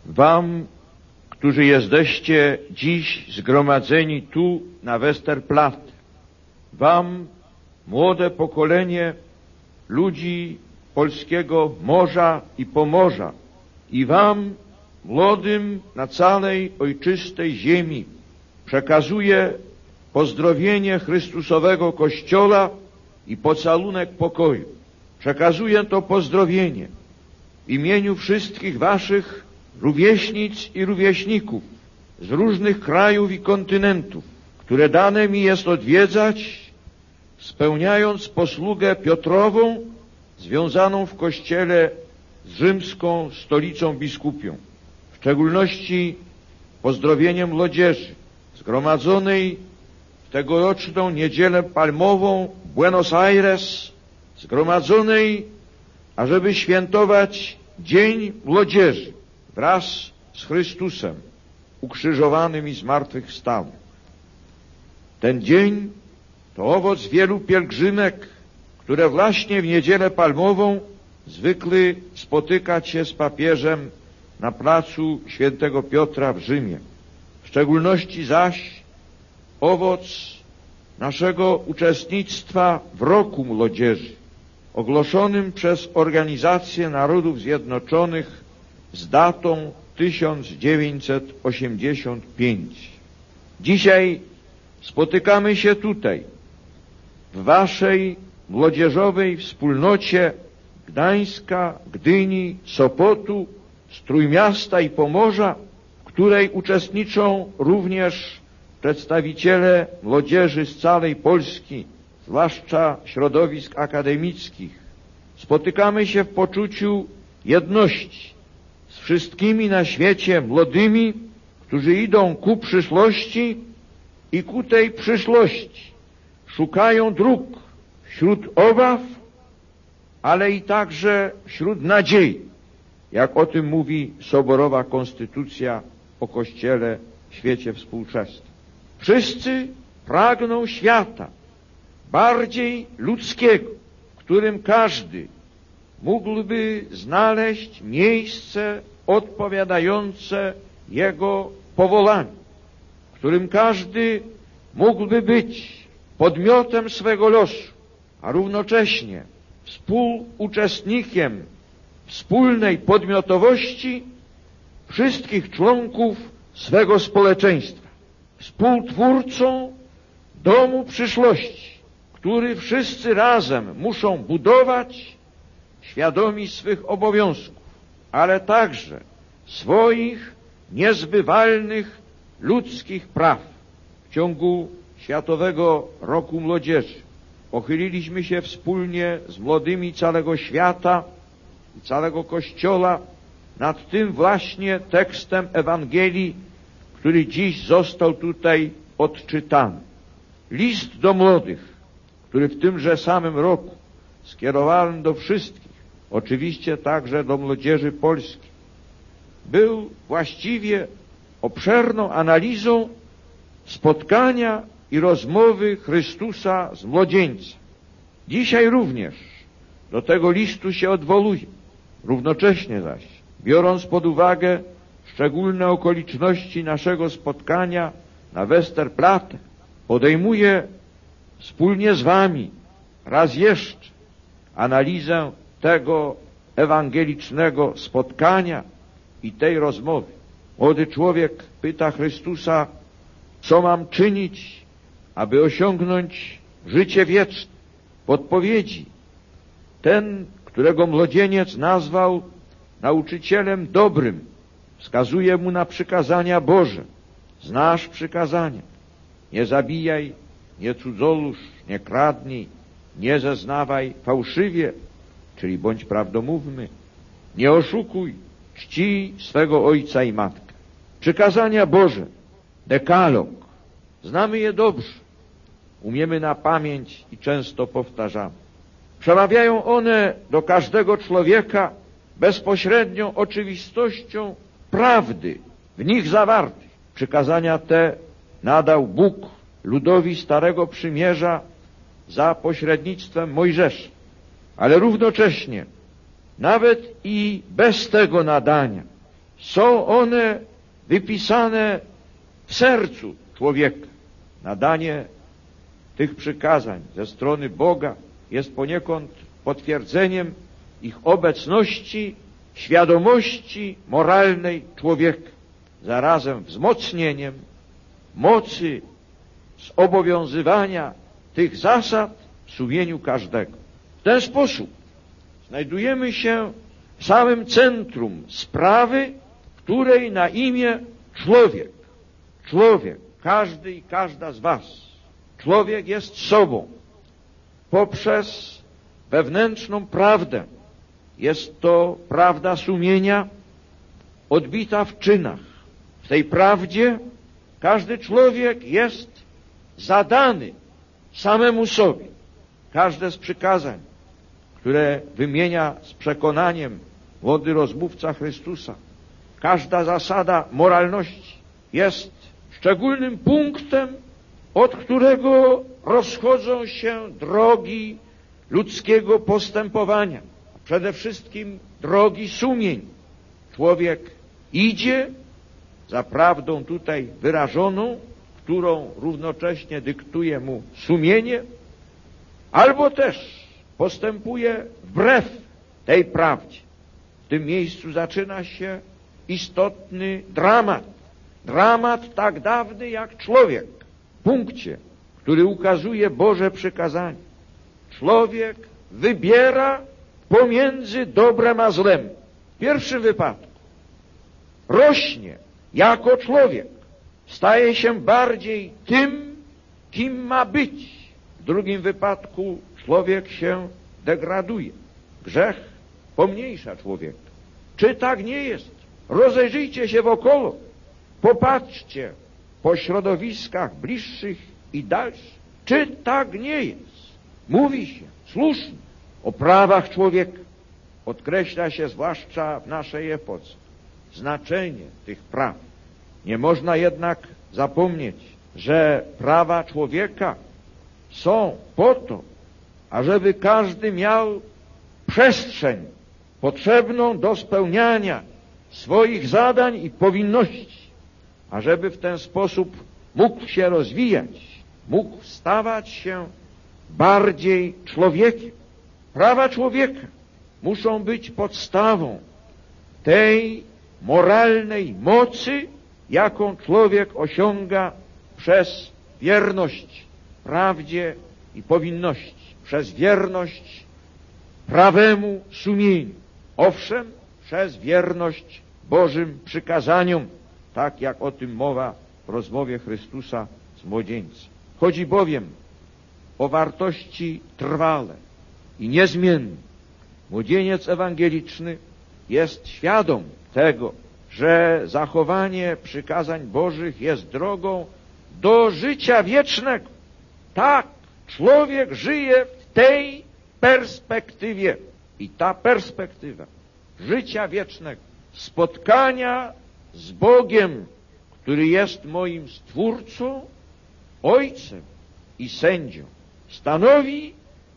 Wam, którzy jesteście dziś zgromadzeni tu na Westerplatte, wam, młode pokolenie ludzi polskiego morza i Pomorza, i wam, młodym na całej ojczystej ziemi, przekazuję pozdrowienie Chrystusowego Kościoła i pocałunek pokoju. Przekazuję to pozdrowienie w imieniu wszystkich waszych rówieśnic i rówieśników z różnych krajów i kontynentów, które dane mi jest odwiedzać, spełniając posługę Piotrową związaną w Kościele z rzymską stolicą biskupią. W szczególności pozdrowieniem młodzieży zgromadzonej w tegoroczną Niedzielę Palmową w Buenos Aires, zgromadzonej, ażeby świętować Dzień Młodzieży wraz z Chrystusem ukrzyżowanym i zmartwychwstałym. Ten dzień to owoc wielu pielgrzymek, które właśnie w Niedzielę Palmową zwykły spotykać się z papieżem na placu Świętego Piotra w Rzymie. W szczególności zaś owoc naszego uczestnictwa w Roku Młodzieży, ogłoszonym przez Organizację Narodów Zjednoczonych z datą 1985. Dzisiaj spotykamy się tutaj, w waszej młodzieżowej wspólnocie Gdańska, Gdyni, Sopotu, z Trójmiasta i Pomorza, w której uczestniczą również przedstawiciele młodzieży z całej Polski, zwłaszcza środowisk akademickich. Spotykamy się w poczuciu jedności z wszystkimi na świecie młodymi, którzy idą ku przyszłości i ku tej przyszłości szukają dróg wśród obaw, ale i także wśród nadziei, jak o tym mówi soborowa konstytucja o Kościele w świecie współczesnym. Wszyscy pragną świata bardziej ludzkiego, w którym każdy mógłby znaleźć miejsce odpowiadające jego powołaniu, w którym każdy mógłby być podmiotem swego losu, a równocześnie współuczestnikiem wspólnej podmiotowości wszystkich członków swego społeczeństwa, współtwórcą domu przyszłości, który wszyscy razem muszą budować, świadomi swych obowiązków, ale także swoich niezbywalnych ludzkich praw. W ciągu Światowego Roku Młodzieży pochyliliśmy się wspólnie z młodymi całego świata i całego Kościoła nad tym właśnie tekstem Ewangelii, który dziś został tutaj odczytany. List do młodych, który w tymże samym roku skierowany do wszystkich, oczywiście także do młodzieży polskiej, był właściwie obszerną analizą spotkania i rozmowy Chrystusa z młodzieńcem. Dzisiaj również do tego listu się odwołuję. Równocześnie zaś, biorąc pod uwagę szczególne okoliczności naszego spotkania na Westerplatte, podejmuję wspólnie z wami raz jeszcze analizę tego ewangelicznego spotkania i tej rozmowy. Młody człowiek pyta Chrystusa, co mam czynić, aby osiągnąć życie wieczne. W odpowiedzi ten, którego młodzieniec nazwał nauczycielem dobrym, wskazuje mu na przykazania Boże. Znasz przykazania. Nie zabijaj, nie cudzoluż, nie kradnij, nie zeznawaj fałszywie, czyli bądź prawdomówny, nie oszukuj, czcij swego ojca i matkę. Przykazania Boże, dekalog, znamy je dobrze, umiemy na pamięć i często powtarzamy. Przemawiają one do każdego człowieka bezpośrednią oczywistością prawdy w nich zawartych. Przykazania te nadał Bóg ludowi Starego Przymierza za pośrednictwem Mojżesza. Ale równocześnie, nawet i bez tego nadania, Są one wypisane w sercu człowieka. Nadanie tych przykazań ze strony Boga jest poniekąd potwierdzeniem ich obecności, świadomości moralnej człowieka, zarazem wzmocnieniem mocy zobowiązywania tych zasad w sumieniu każdego. W ten sposób znajdujemy się w samym centrum sprawy, której na imię człowiek. Człowiek, każdy i każda z was. Człowiek jest sobą. Poprzez wewnętrzną prawdę. Jest to prawda sumienia odbita w czynach. W tej prawdzie każdy człowiek jest zadany samemu sobie. Każde z przykazań, które wymienia z przekonaniem młody rozmówca Chrystusa, każda zasada moralności jest szczególnym punktem, od którego rozchodzą się drogi ludzkiego postępowania, a przede wszystkim drogi sumień. Człowiek idzie za prawdą tutaj wyrażoną, którą równocześnie dyktuje mu sumienie, albo też postępuje wbrew tej prawdzie. W tym miejscu zaczyna się istotny dramat. Dramat tak dawny jak człowiek. W punkcie, który ukazuje Boże przykazanie. Człowiek wybiera pomiędzy dobrem a złem. W pierwszym wypadku rośnie jako człowiek. Staje się bardziej tym, kim ma być. W drugim wypadku człowiek się degraduje. Grzech pomniejsza człowieka. Czy tak nie jest? Rozejrzyjcie się wokoło. Popatrzcie po środowiskach bliższych i dalszych. Czy tak nie jest? Mówi się słusznie o prawach człowieka. Podkreśla się zwłaszcza w naszej epoce znaczenie tych praw. Nie można jednak zapomnieć, że prawa człowieka są po to, ażeby każdy miał przestrzeń potrzebną do spełniania swoich zadań i powinności, ażeby w ten sposób mógł się rozwijać, mógł stawać się bardziej człowiekiem. Prawa człowieka muszą być podstawą tej moralnej mocy, jaką człowiek osiąga przez wierność prawdzie i powinności, przez wierność prawemu sumieniu. Owszem, przez wierność Bożym przykazaniom, tak jak o tym mowa w rozmowie Chrystusa z młodzieńcem. Chodzi bowiem o wartości trwale i niezmienne. Młodzieniec ewangeliczny jest świadom tego, że zachowanie przykazań Bożych jest drogą do życia wiecznego. Tak, człowiek żyje w tej perspektywie. I ta perspektywa życia wiecznego, spotkania z Bogiem, który jest moim Stwórcą, Ojcem i Sędzią, stanowi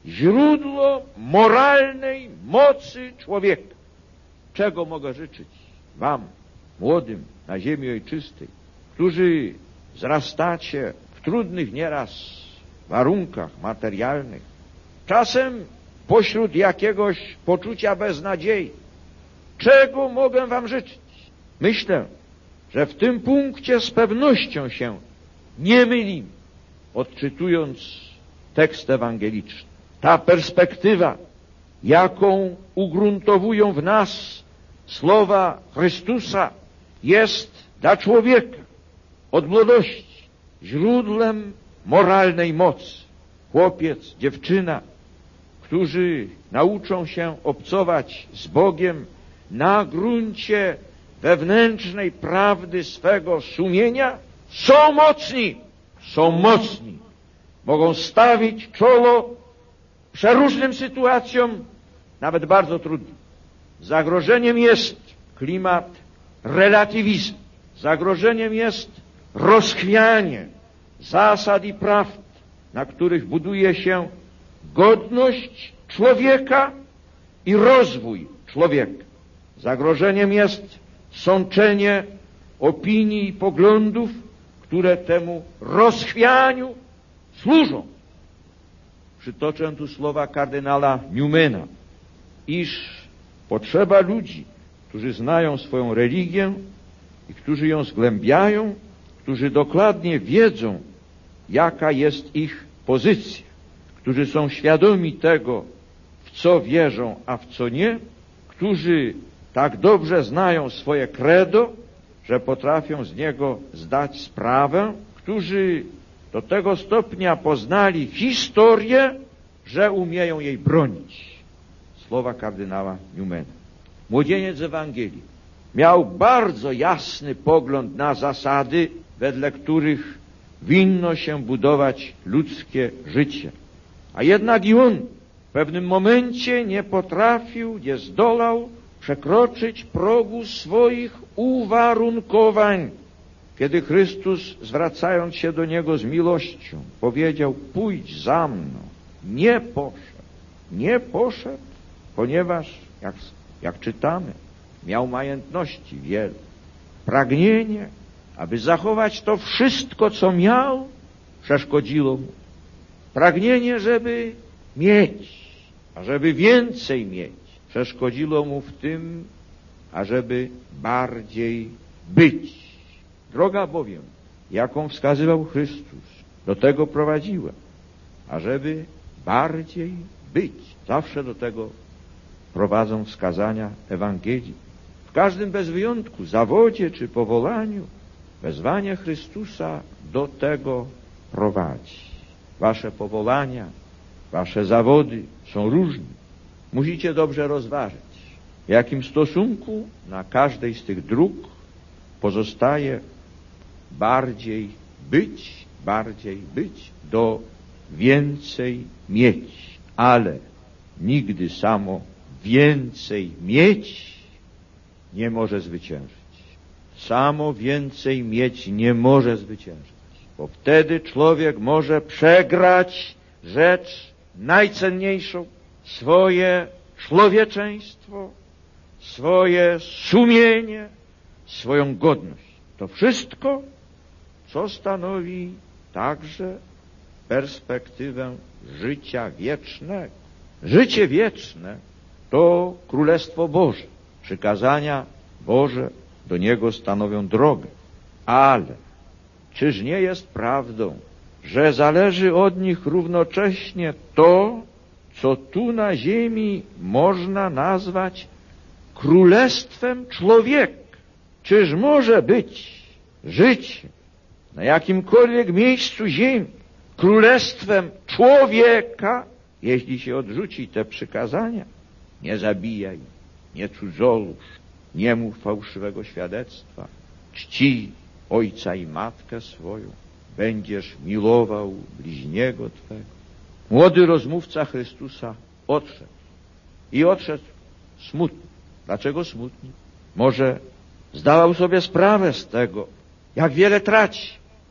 źródło moralnej mocy człowieka. Czego mogę życzyć wam, młodym na ziemi ojczystej, którzy wzrastacie w trudnych nieraz warunkach materialnych, czasem pośród jakiegoś poczucia beznadziei. Czego mogę wam życzyć? Myślę, że w tym punkcie z pewnością się nie mylimy, odczytując tekst ewangeliczny. Ta perspektywa, jaką ugruntowują w nas słowa Chrystusa, jest dla człowieka od młodości źródłem moralnej mocy. Chłopiec, dziewczyna, którzy nauczą się obcować z Bogiem na gruncie wewnętrznej prawdy swego sumienia, są mocni. Mogą stawić czoło przeróżnym sytuacjom, nawet bardzo trudnym. Zagrożeniem jest klimat relatywizmu. Zagrożeniem jest rozchwianie zasad i prawd, na których buduje się godność człowieka i rozwój człowieka. Zagrożeniem jest sączenie opinii i poglądów, które temu rozchwianiu służą. Przytoczę tu słowa kardynała Newmana, iż potrzeba ludzi, którzy znają swoją religię i którzy ją zgłębiają, którzy dokładnie wiedzą, jaka jest ich pozycja, którzy są świadomi tego, w co wierzą, a w co nie, którzy tak dobrze znają swoje credo, że potrafią z niego zdać sprawę, którzy do tego stopnia poznali historię, że umieją jej bronić. Słowa kardynała Newmana. Młodzieniec Ewangelii miał bardzo jasny pogląd na zasady, wedle których winno się budować ludzkie życie. A jednak i on w pewnym momencie nie potrafił, nie zdołał przekroczyć progu swoich uwarunkowań. Kiedy Chrystus, zwracając się do niego z miłością, powiedział: pójdź za mną, nie poszedł, ponieważ, jak czytamy, miał majątności wiele. Pragnienie, aby zachować to wszystko, co miał, przeszkodziło mu. Pragnienie, żeby mieć, a żeby więcej mieć, przeszkodziło mu w tym, ażeby bardziej być. Droga bowiem, jaką wskazywał Chrystus, do tego prowadziła, ażeby bardziej być. Zawsze do tego prowadzą wskazania Ewangelii. W każdym bez wyjątku zawodzie czy powolaniu wezwanie Chrystusa do tego prowadzi. Wasze powołania, wasze zawody są różne. Musicie dobrze rozważyć, w jakim stosunku na każdej z tych dróg pozostaje bardziej być do więcej mieć. Ale nigdy samo więcej mieć nie może zwyciężyć. Samo więcej mieć nie może zwyciężyć, bo wtedy człowiek może przegrać rzecz najcenniejszą, swoje człowieczeństwo, swoje sumienie, swoją godność. To wszystko, co stanowi także perspektywę życia wiecznego. Życie wieczne to Królestwo Boże. Przykazania Boże do niego stanowią drogę. Ale czyż nie jest prawdą, że zależy od nich równocześnie to, co tu na ziemi można nazwać królestwem człowieka? Czyż może być życie na jakimkolwiek miejscu ziemi królestwem człowieka, jeśli się odrzuci te przykazania? Nie zabijaj, nie cudzoluż, nie mów fałszywego świadectwa, czci ojca i matkę swoją, będziesz miłował bliźniego twego. Młody rozmówca Chrystusa odszedł. I odszedł smutny. Dlaczego smutny? Może zdawał sobie sprawę z tego, jak wiele traci.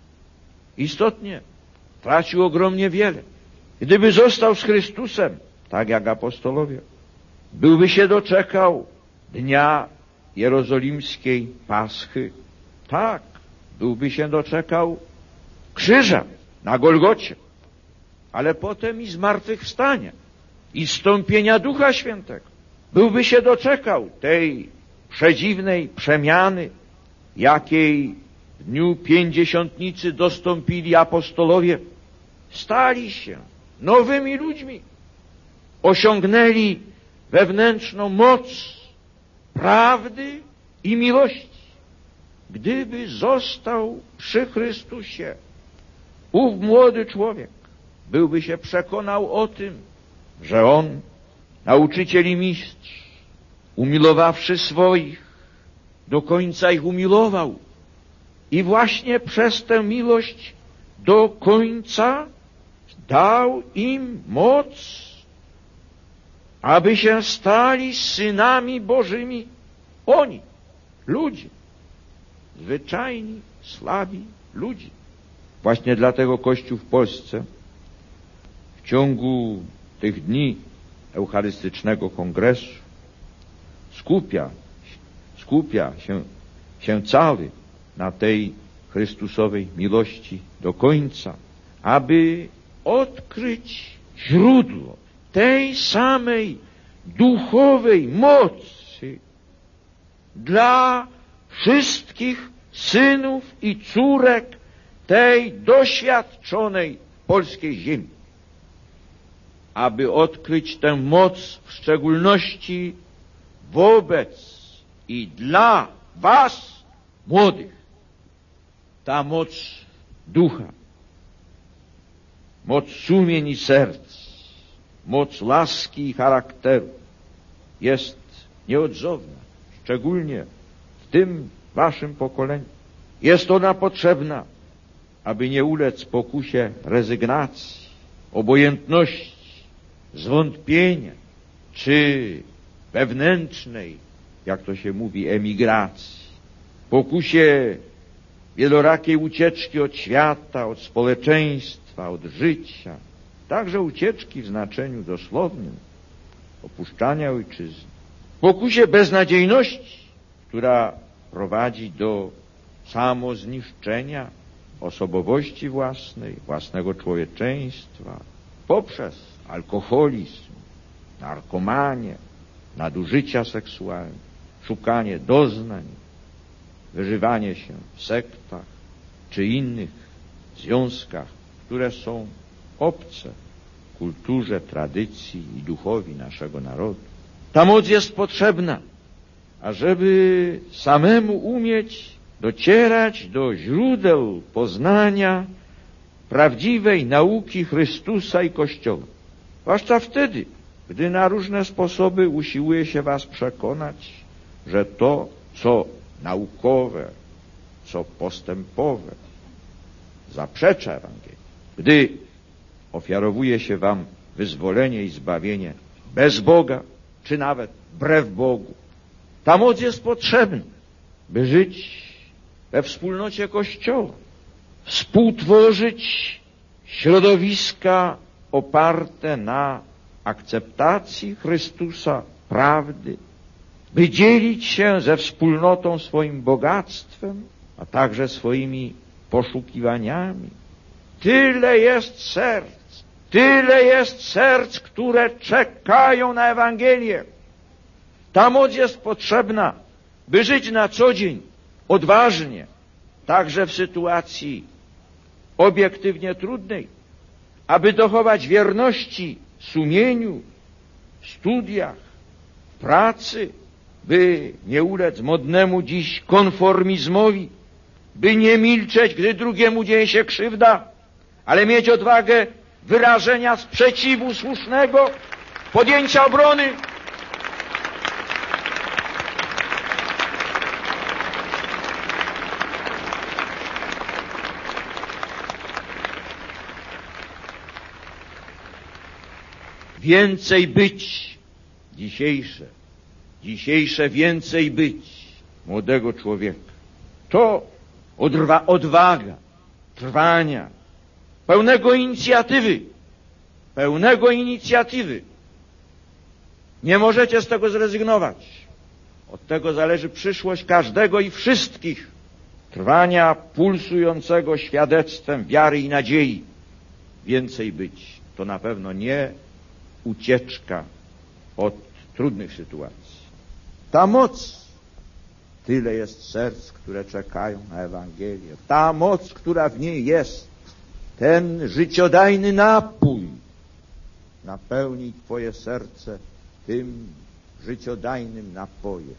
Istotnie, tracił ogromnie wiele. Gdyby został z Chrystusem, tak jak apostołowie, byłby się doczekał dnia jerozolimskiej Paschy. Tak, byłby się doczekał krzyża na Golgocie, ale potem i zmartwychwstania, i zstąpienia Ducha Świętego. Byłby się doczekał tej przedziwnej przemiany, jakiej w dniu Pięćdziesiątnicy dostąpili apostołowie. Stali się nowymi ludźmi. Osiągnęli wewnętrzną moc prawdy i miłości. Gdyby został przy Chrystusie, ów młody człowiek byłby się przekonał o tym, że on, nauczyciel i mistrz, umilowawszy swoich, do końca ich umilował. I właśnie przez tę miłość do końca dał im moc, aby się stali synami Bożymi. Oni, ludzie, zwyczajni, słabi ludzie. Właśnie dlatego Kościół w Polsce w ciągu tych dni Eucharystycznego Kongresu skupia się cały na tej Chrystusowej miłości do końca, aby odkryć źródło tej samej duchowej mocy dla wszystkich synów i córek tej doświadczonej polskiej ziemi. Aby odkryć tę moc w szczególności wobec i dla was, młodych. Ta moc ducha, moc sumień i serc, moc laski i charakteru jest nieodzowna, szczególnie w tym waszym pokoleniu. Jest ona potrzebna, aby nie ulec pokusie rezygnacji, obojętności, zwątpienia, czy wewnętrznej, jak to się mówi, emigracji, pokusie wielorakiej ucieczki od świata, od społeczeństwa, od życia, także ucieczki w znaczeniu dosłownym, opuszczania ojczyzny, pokusie beznadziejności, która prowadzi do samozniszczenia osobowości własnej, własnego człowieczeństwa, poprzez alkoholizm, narkomanię, nadużycia seksualne, szukanie doznań, wyżywanie się w sektach czy innych związkach, które są obce kulturze, tradycji i duchowi naszego narodu. Ta moc jest potrzebna, ażeby samemu umieć docierać do źródeł poznania prawdziwej nauki Chrystusa i Kościoła. Zwłaszcza wtedy, gdy na różne sposoby usiłuje się was przekonać, że to, co naukowe, co postępowe, zaprzecza Ewangelii. Gdy ofiarowuje się wam wyzwolenie i zbawienie bez Boga, czy nawet wbrew Bogu. Ta moc jest potrzebna, by żyć we wspólnocie Kościoła, współtworzyć środowiska oparte na akceptacji Chrystusa, prawdy, by dzielić się ze wspólnotą swoim bogactwem, a także swoimi poszukiwaniami. Tyle jest serc, które czekają na Ewangelię. Ta moc jest potrzebna, by żyć na co dzień odważnie, także w sytuacji obiektywnie trudnej, aby dochować wierności sumieniu, w studiach, w pracy, by nie ulec modnemu dziś konformizmowi, by nie milczeć, gdy drugiemu dzieje się krzywda, ale mieć odwagę wyrażenia sprzeciwu słusznego, podjęcia obrony. Więcej być, dzisiejsze więcej być młodego człowieka. To odwaga, trwania, pełnego inicjatywy. Nie możecie z tego zrezygnować. Od tego zależy przyszłość każdego i wszystkich. Trwania pulsującego świadectwem wiary i nadziei. Więcej być. To na pewno nie ucieczka od trudnych sytuacji. Ta moc, tyle jest serc, które czekają na Ewangelię. Ta moc, która w niej jest, ten życiodajny napój napełni twoje serce tym życiodajnym napojem.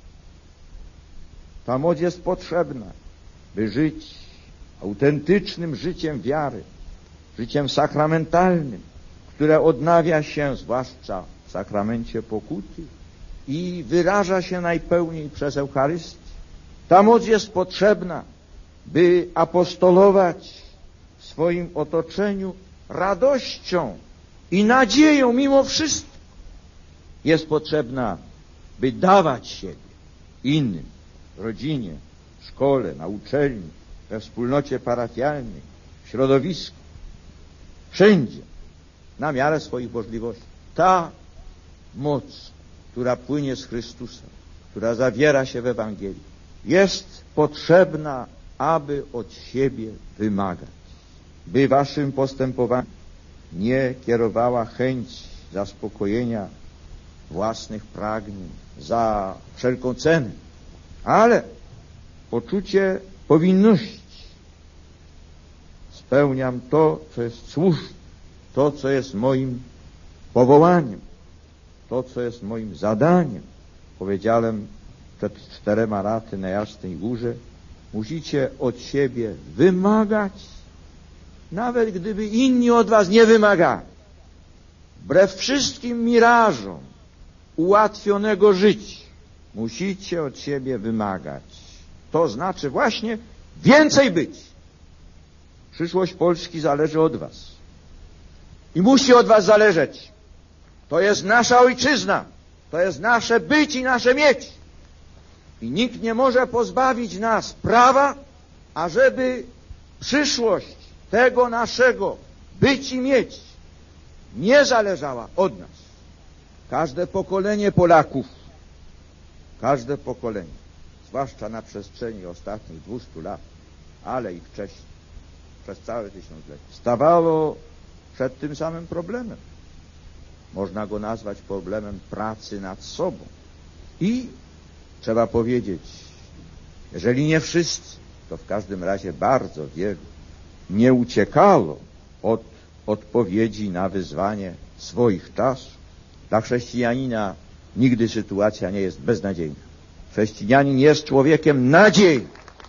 Ta moc jest potrzebna, by żyć autentycznym życiem wiary, życiem sakramentalnym, które odnawia się zwłaszcza w sakramencie pokuty i wyraża się najpełniej przez Eucharystię. Ta moc jest potrzebna, by apostolować w swoim otoczeniu radością i nadzieją mimo wszystko. Jest potrzebna, by dawać siebie innym, w rodzinie, w szkole, na uczelni, we wspólnocie parafialnej, w środowisku, wszędzie, na miarę swoich możliwości. Ta moc, która płynie z Chrystusa, która zawiera się w Ewangelii, jest potrzebna, aby od siebie wymagać, by waszym postępowaniem nie kierowała chęć zaspokojenia własnych pragnień za wszelką cenę, ale poczucie powinności. Spełniam to, co jest słuszne, to, co jest moim powołaniem, to, co jest moim zadaniem. Powiedziałem przed 4 laty na Jasnej Górze, musicie od siebie wymagać, nawet gdyby inni od was nie wymagali. Wbrew wszystkim mirażom ułatwionego życia musicie od siebie wymagać. To znaczy właśnie więcej być. Przyszłość Polski zależy od was. I musi od was zależeć. To jest nasza ojczyzna. To jest nasze być i nasze mieć. I nikt nie może pozbawić nas prawa, ażeby przyszłość tego naszego być i mieć nie zależała od nas. Każde pokolenie Polaków, każde pokolenie, zwłaszcza na przestrzeni ostatnich 200 lat, ale i wcześniej, przez całe tysiąclecie, stawało przed tym samym problemem. Można go nazwać problemem pracy nad sobą. I trzeba powiedzieć, jeżeli nie wszyscy, to w każdym razie bardzo wielu nie uciekało od odpowiedzi na wyzwanie swoich czasów. Dla chrześcijanina nigdy sytuacja nie jest beznadziejna. Chrześcijanin jest człowiekiem nadziei.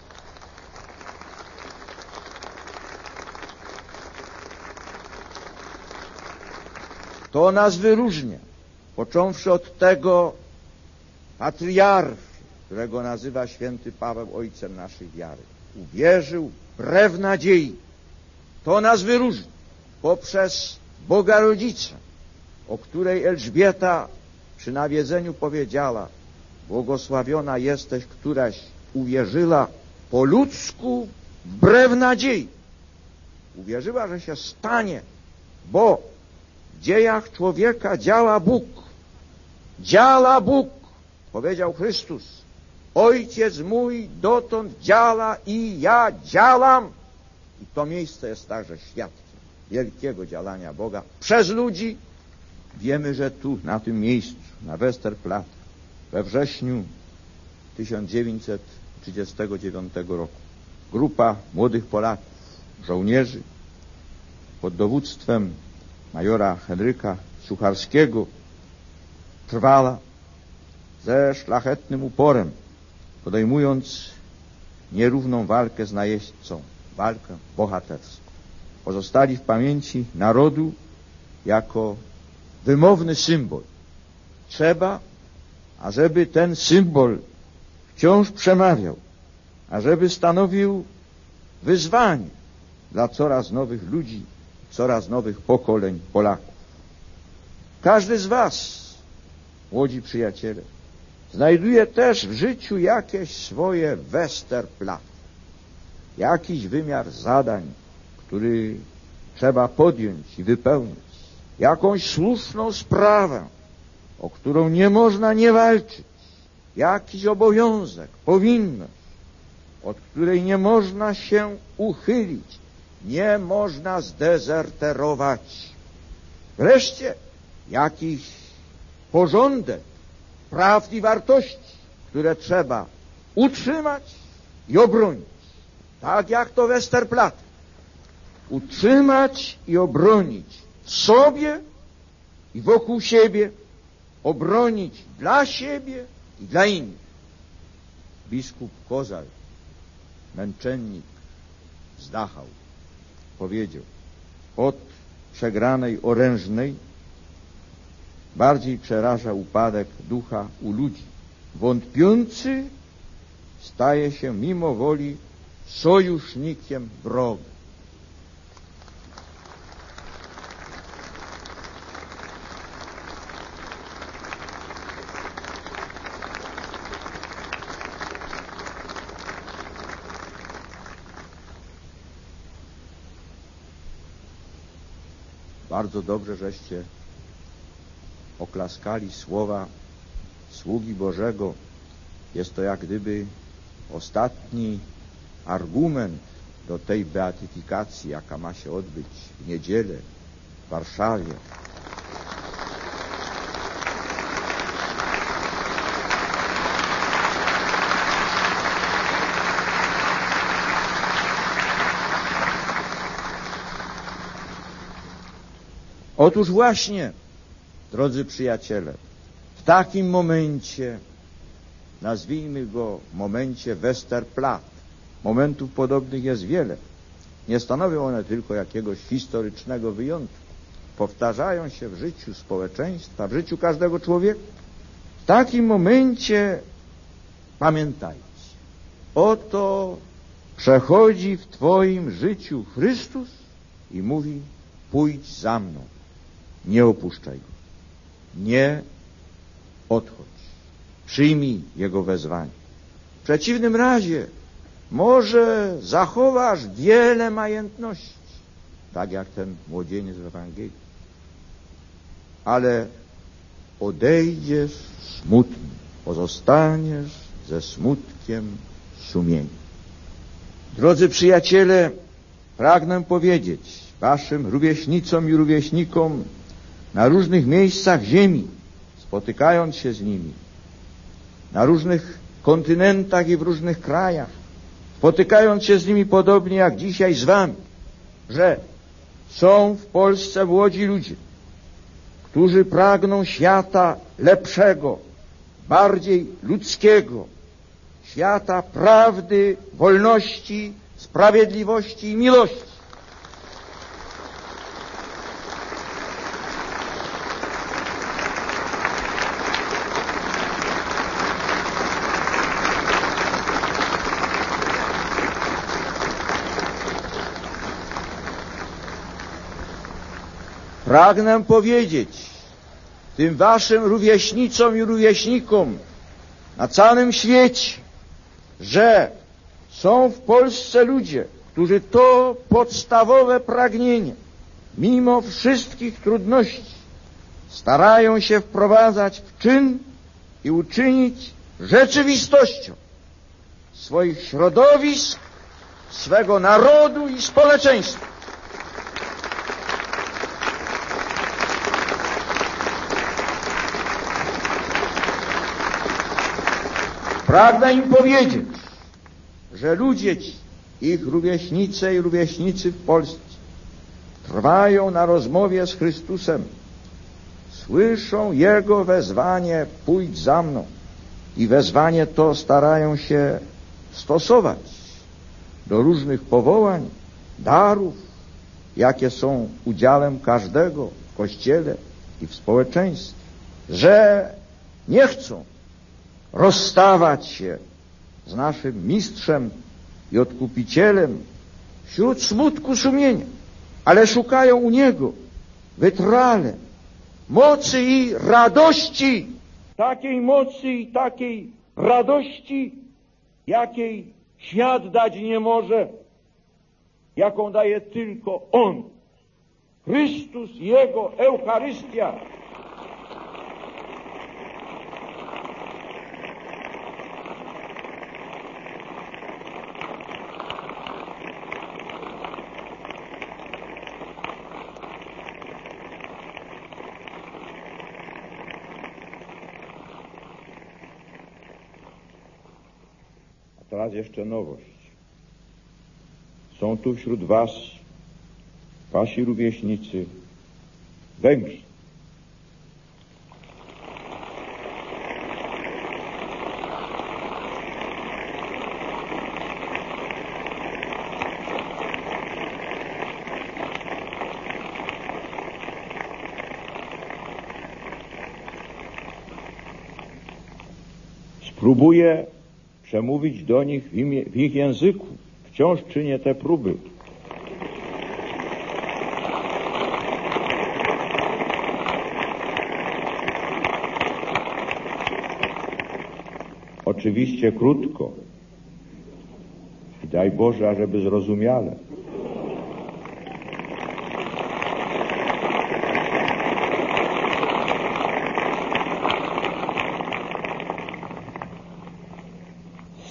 To nas wyróżnia, począwszy od tego patriarchy, którego nazywa święty Paweł ojcem naszej wiary. Uwierzył wbrew nadziei. To nas wyróżnia poprzez Boga Rodzica, o której Elżbieta przy nawiedzeniu powiedziała: błogosławiona jesteś, któraś uwierzyła po ludzku wbrew nadziei. Uwierzyła, że się stanie, bo w dziejach człowieka działa Bóg. Działa Bóg, powiedział Chrystus. Ojciec mój dotąd działa i ja działam. I to miejsce jest także świadkiem wielkiego działania Boga przez ludzi. Wiemy, że tu, na tym miejscu, na Westerplatte, we wrześniu 1939 roku grupa młodych Polaków, żołnierzy pod dowództwem majora Henryka Sucharskiego trwała ze szlachetnym uporem, podejmując nierówną walkę z najeźdźcą, walkę bohaterską. Pozostali w pamięci narodu jako wymowny symbol. Trzeba, ażeby ten symbol wciąż przemawiał, ażeby stanowił wyzwanie dla coraz nowych ludzi, coraz nowych pokoleń Polaków. Każdy z was, młodzi przyjaciele, znajduje też w życiu jakieś swoje Westerplatte, jakiś wymiar zadań, który trzeba podjąć i wypełnić, jakąś słuszną sprawę, o którą nie można nie walczyć, jakiś obowiązek, powinność, od której nie można się uchylić, nie można zdezerterować. Wreszcie jakiś porządek praw i wartości, które trzeba utrzymać i obronić. Tak jak to Westerplatte. Utrzymać i obronić w sobie i wokół siebie, obronić dla siebie i dla innych. Biskup Kozal, męczennik z Dachau, powiedział: od przegranej orężnej bardziej przeraża upadek ducha u ludzi. Wątpiący staje się mimo woli sojusznikiem wroga. Bardzo dobrze, żeście oklaskali słowa sługi Bożego Jest to jak gdyby ostatni argument do tej beatyfikacji, jaka ma się odbyć w niedzielę w Warszawie. Otóż właśnie, drodzy przyjaciele, w takim momencie, nazwijmy go momencie Westerplatte, momentów podobnych jest wiele. Nie stanowią one tylko jakiegoś historycznego wyjątku. Powtarzają się w życiu społeczeństwa, w życiu każdego człowieka. W takim momencie pamiętajcie, oto przechodzi w Twoim życiu Chrystus i mówi: pójdź za mną, nie opuszczaj go, nie odchodź, przyjmij Jego wezwanie. W przeciwnym razie może zachowasz wiele majętności, tak jak ten młodzieniec w Ewangelii, ale odejdziesz smutny, pozostaniesz ze smutkiem sumienia. Drodzy przyjaciele, pragnę powiedzieć waszym rówieśnicom i rówieśnikom na różnych miejscach ziemi, spotykając się z nimi, na różnych kontynentach i w różnych krajach, spotykając się z nimi podobnie jak dzisiaj z wami, że są w Polsce, w Łodzi ludzie, którzy pragną świata lepszego, bardziej ludzkiego, świata prawdy, wolności, sprawiedliwości i miłości. Pragnę powiedzieć tym waszym rówieśnicom i rówieśnikom na całym świecie, że są w Polsce ludzie, którzy to podstawowe pragnienie, mimo wszystkich trudności, starają się wprowadzać w czyn i uczynić rzeczywistością swoich środowisk, swego narodu i społeczeństwa. Pragnę im powiedzieć, że ludzie ci, ich rówieśnice i rówieśnicy w Polsce, trwają na rozmowie z Chrystusem, słyszą Jego wezwanie: pójdź za mną, i wezwanie to starają się stosować do różnych powołań, darów, jakie są udziałem każdego w Kościele i w społeczeństwie, że nie chcą rozstawać się z naszym mistrzem i odkupicielem wśród smutku sumienia, ale szukają u Niego wytrwale mocy i radości, takiej mocy i takiej radości, jakiej świat dać nie może, jaką daje tylko On, Chrystus i Jego Eucharystia. Teraz jeszcze nowość. Są tu wśród was wasi rówieśnicy Węgrzy. Spróbuję przemówić do nich w ich języku. Wciąż czynię te próby. Oczywiście krótko. I daj Boże, ażeby zrozumiale.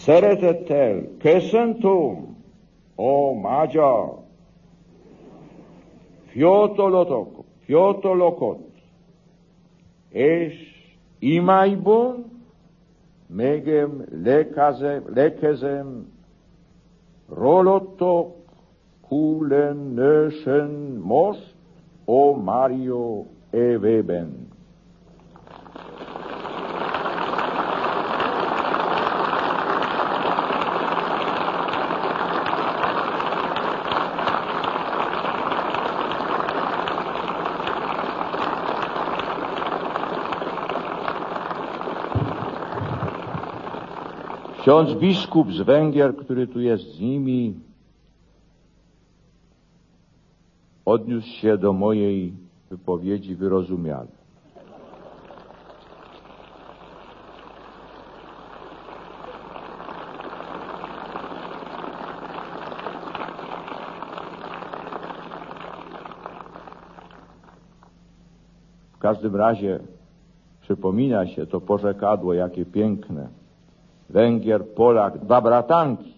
Szeretettel köszöntöm a magyar fiatalokat, és imáiban megemlékezem rólatok különösen most a Mária évében. Ksiądz biskup z Węgier, który tu jest z nimi, odniósł się do mojej wypowiedzi wyrozumiale. W każdym razie przypomina się to porzekadło, jakie piękne. Węgier, Polak, dwa bratanki.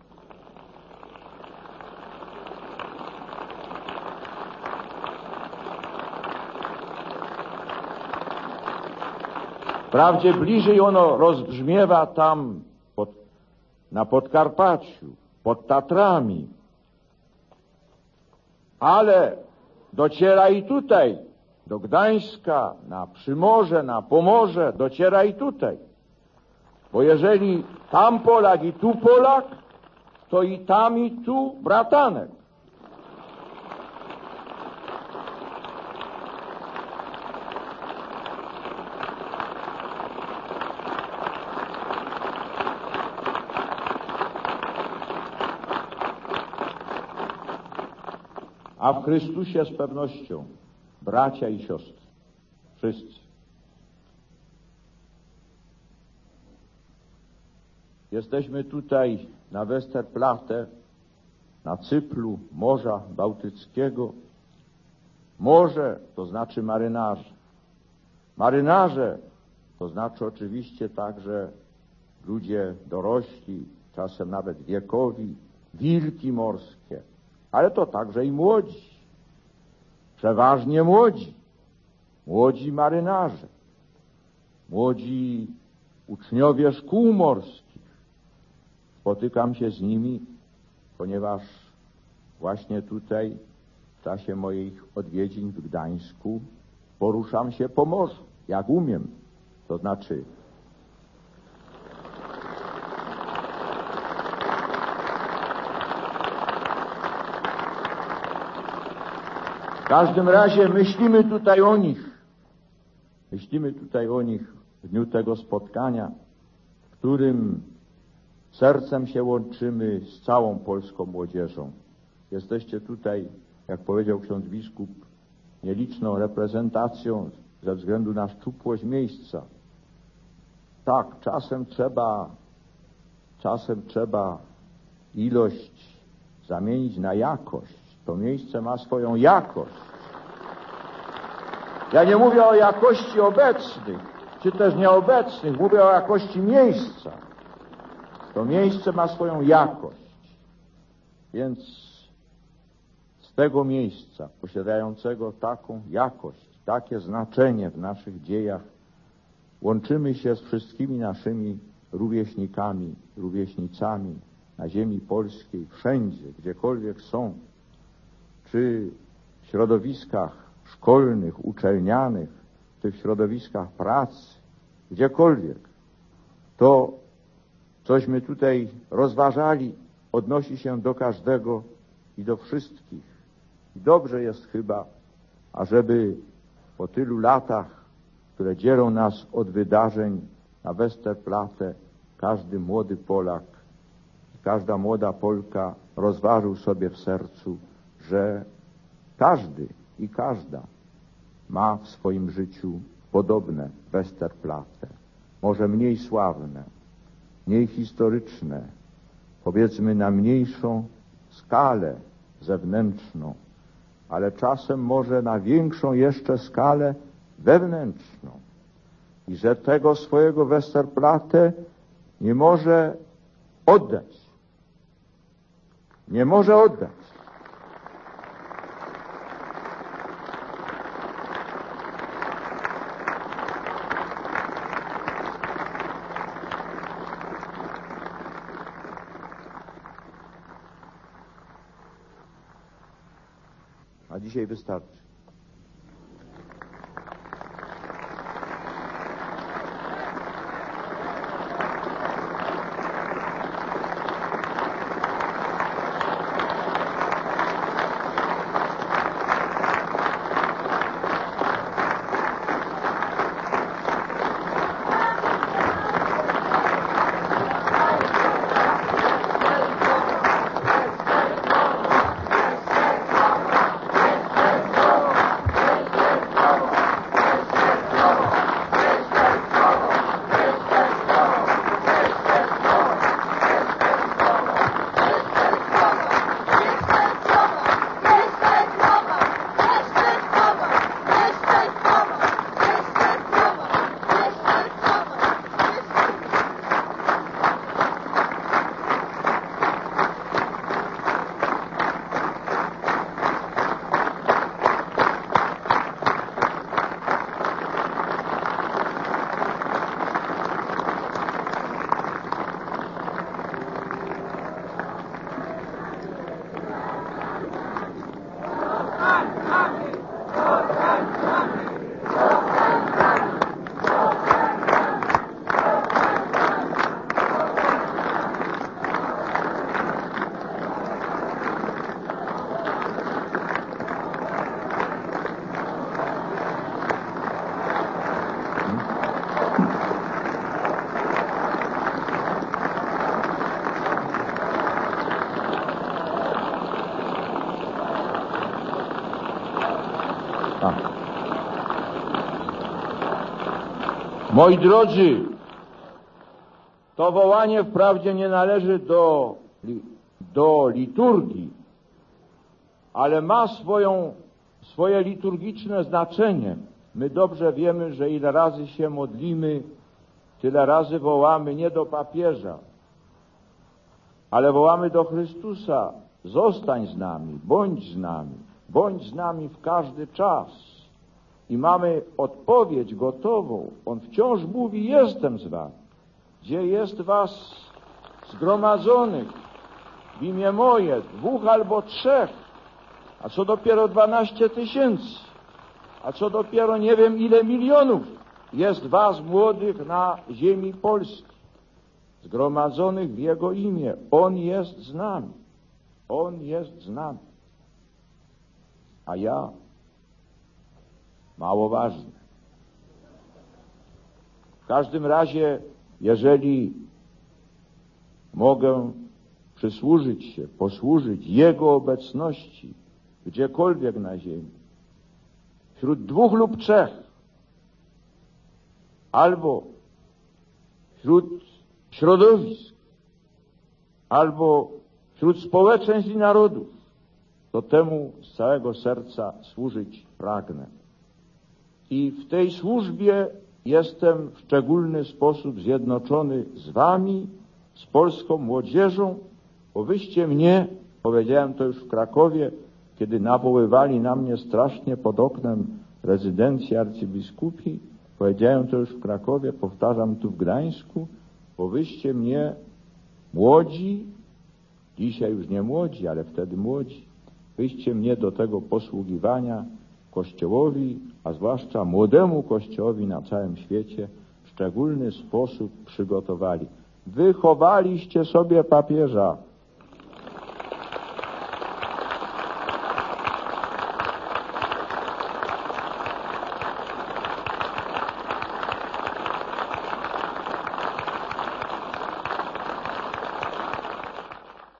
Wprawdzie bliżej ono rozbrzmiewa tam na Podkarpaciu, pod Tatrami, ale dociera i tutaj, do Gdańska, na Przymorze, na Pomorze, dociera i tutaj. Bo jeżeli tam Polak i tu Polak, to i tam i tu bratanek. A w Chrystusie z pewnością bracia i siostry, wszyscy. Jesteśmy tutaj na Westerplatte, na cyplu Morza Bałtyckiego. Morze to znaczy marynarze. Marynarze to znaczy oczywiście także ludzie dorośli, czasem nawet wiekowi, wilki morskie, ale to także i młodzi, przeważnie młodzi marynarze, młodzi uczniowie szkół morskich. Spotykam się z nimi, ponieważ właśnie tutaj w czasie moich odwiedzin w Gdańsku poruszam się po morzu, jak umiem. To znaczy w każdym razie myślimy tutaj o nich w dniu tego spotkania, w którym sercem się łączymy z całą polską młodzieżą. Jesteście tutaj, jak powiedział ksiądz biskup, nieliczną reprezentacją ze względu na szczupłość miejsca. Tak, czasem trzeba ilość zamienić na jakość. To miejsce ma swoją jakość. Ja nie mówię o jakości obecnych, czy też nieobecnych, mówię o jakości miejsca. To miejsce ma swoją jakość. Więc z tego miejsca, posiadającego taką jakość, takie znaczenie w naszych dziejach, łączymy się z wszystkimi naszymi rówieśnikami, rówieśnicami na ziemi polskiej, wszędzie, gdziekolwiek są, czy w środowiskach szkolnych, uczelnianych, czy w środowiskach pracy, gdziekolwiek. To, cośmy tutaj rozważali, odnosi się do każdego i do wszystkich. I dobrze jest chyba, ażeby po tylu latach, które dzielą nas od wydarzeń na Westerplatte, każdy młody Polak, każda młoda Polka rozważył sobie w sercu, że każdy i każda ma w swoim życiu podobne Westerplatte, może mniej sławne, mniej historyczne, powiedzmy na mniejszą skalę zewnętrzną, ale czasem może na większą jeszcze skalę wewnętrzną. I że tego swojego Westerplatte nie może oddać. Nie może oddać. A dzisiaj wystarczy. Moi drodzy, to wołanie wprawdzie nie należy do liturgii, ale ma swoje liturgiczne znaczenie. My dobrze wiemy, że ile razy się modlimy, tyle razy wołamy nie do papieża, ale wołamy do Chrystusa: zostań z nami, bądź z nami w każdy czas. I mamy odpowiedź gotową. On wciąż mówi: jestem z wami. Gdzie jest was zgromadzonych w imię moje, 2 albo 3, a co dopiero 12 000, a co dopiero nie wiem ile milionów jest was młodych na ziemi polskiej, zgromadzonych w Jego imię. On jest z nami. On jest z nami. A ja, mało ważne. W każdym razie, jeżeli mogę przysłużyć się, posłużyć Jego obecności gdziekolwiek na ziemi, wśród 2 lub 3, albo wśród środowisk, albo wśród społeczeństw i narodów, to temu z całego serca służyć pragnę. I w tej służbie jestem w szczególny sposób zjednoczony z wami, z polską młodzieżą, bo wyście mnie, powiedziałem to już w Krakowie, kiedy nawoływali na mnie strasznie pod oknem rezydencji arcybiskupi, powiedziałem to już w Krakowie, powtarzam tu w Gdańsku, bo wyście mnie młodzi, dzisiaj już nie młodzi, ale wtedy młodzi, wyście mnie do tego posługiwania Kościołowi, a zwłaszcza młodemu Kościołowi na całym świecie, w szczególny sposób przygotowali. Wychowaliście sobie papieża,